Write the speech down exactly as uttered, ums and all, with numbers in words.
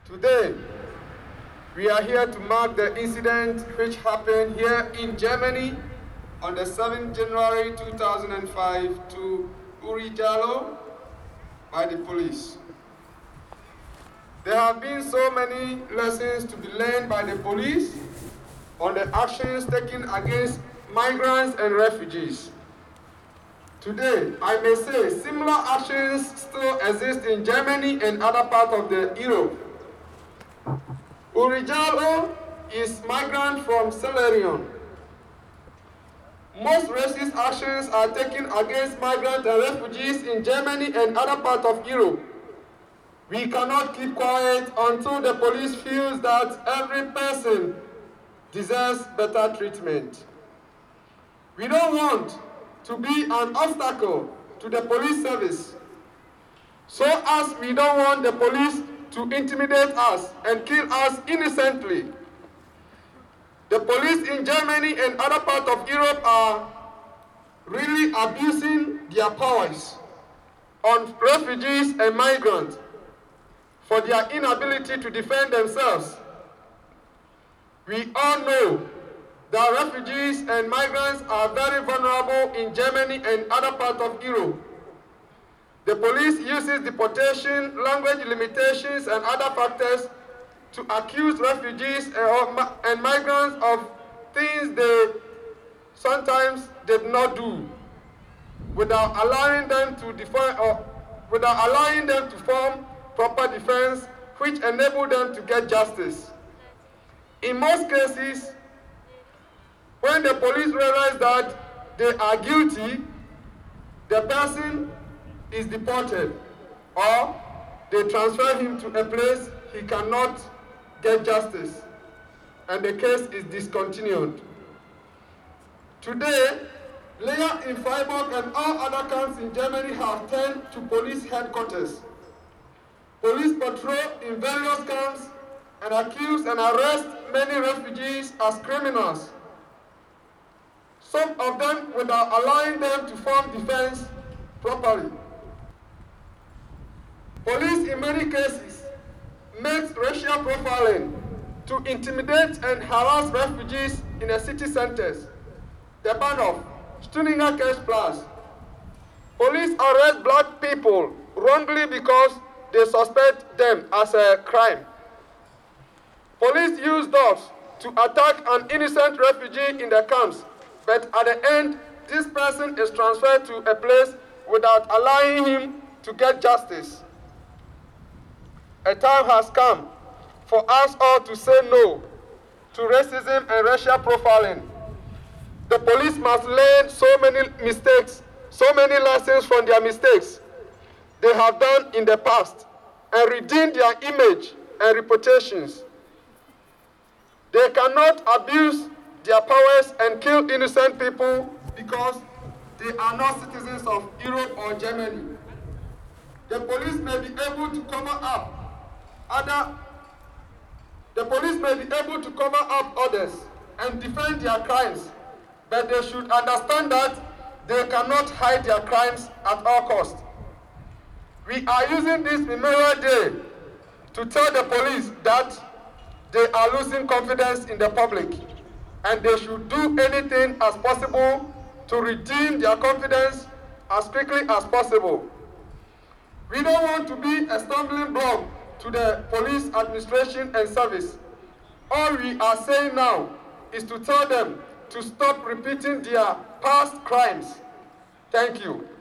Today, we are here to mark the incident which happened here in Germany on the seventh of January two thousand five to Uri Jallo by the police. There have been so many lessons to be learned by the police on the actions taken against migrants and refugees. Today, I may say similar actions still exist in Germany and other parts of the Europe. Uri Jallo is migrant from Salerion. Most racist actions are taken against migrants and refugees in Germany and other parts of Europe. We cannot keep quiet until the police feels that every person deserves better treatment. We don't want to be an obstacle to the police service, so as we don't want the police to intimidate us and kill us innocently. The police in Germany and other parts of Europe are really abusing their powers on refugees and migrants for their inability to defend themselves. We all know that refugees and migrants are very vulnerable in Germany and other parts of Europe. The police uses deportation, language limitations, and other factors to accuse refugees and migrants of things they sometimes did not do, without allowing them to define or without allowing them to form proper defense, which enable them to get justice. In most cases, when the police realize that they are guilty, the person is deported, or they transfer him to a place he cannot get justice, and the case is discontinued. Today, layers in Freiburg and all other camps in Germany have turned to police headquarters. Police patrol in various camps and accuse and arrest many refugees as criminals, some of them without allowing them to form defense properly. Police in many cases makes racial profiling to intimidate and harass refugees in the city centers. The Bahnhof, Stühlinger Kirchplatz. Police arrest black people wrongly because they suspect them as a crime. Police use dogs to attack an innocent refugee in the camps, but at the end, this person is transferred to a place without allowing him to get justice. A time has come for us all to say no to racism and racial profiling. The police must learn so many mistakes, so many lessons from their mistakes they have done in the past and redeem their image and reputations. They cannot abuse their powers and kill innocent people because they are not citizens of Europe or Germany. The police may be able to cover up other, the police may be able to cover up others and defend their crimes, but they should understand that they cannot hide their crimes at all costs. We are using this Memorial Day to tell the police that they are losing confidence in the public, and they should do anything as possible to redeem their confidence as quickly as possible. We don't want to be a stumbling block to the police administration and service. All we are saying now is to tell them to stop repeating their past crimes. Thank you.